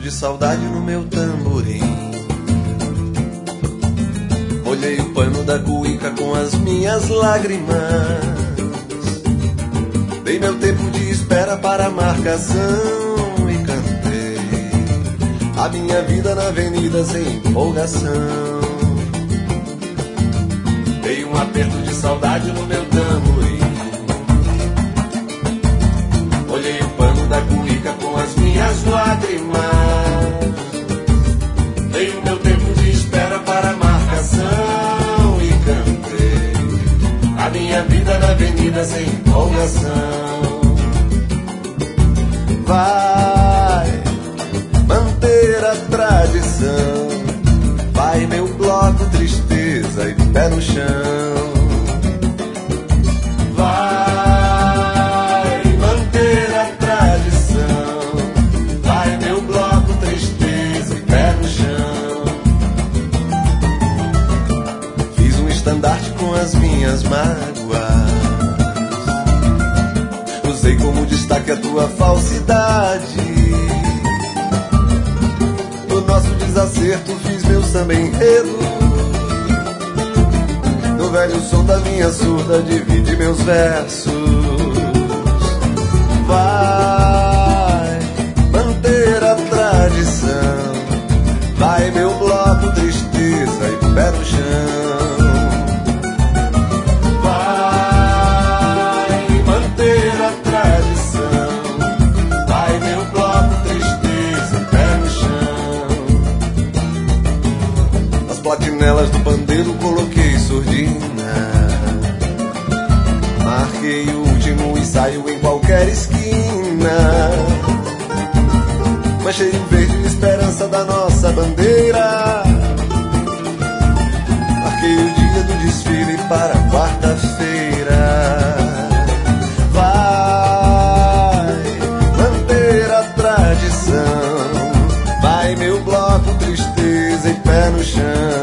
de saudade no meu tamborim. Molhei o pano da cuíca com as minhas lágrimas. Dei meu tempo de espera para a marcação e cantei a minha vida na avenida sem empolgação. Dei um aperto de saudade no meu tamborim. Molhei o pano da cuíca com as minhas lágrimas. Dei o meu tempo de espera para a marcação e cantei a minha vida na avenida sem empolgação. Vai manter a tradição, vai meu bloco tristeza e pé no chão. Vai manter a tradição, vai meu bloco tristeza e pé no chão. Fiz um estandarte com as minhas mágoas, usei como destaque a tua falsidade. No nosso desacerto fiz meu samba enredo, no velho som da minha surda divide meus versos. Vai manter a tradição, vai meu bloco tristeza e pé no chão. Vai manter a tradição, vai meu bloco tristeza e pé no chão. As platinelas do pandeiro coloquei surdina, marquei o último ensaio em qualquer esquina. Manchei o verde esperança da nossa bandeira, marquei o dia do desfile para quarta-feira. Vai manter a tradição, vai meu bloco tristeza e pé no chão.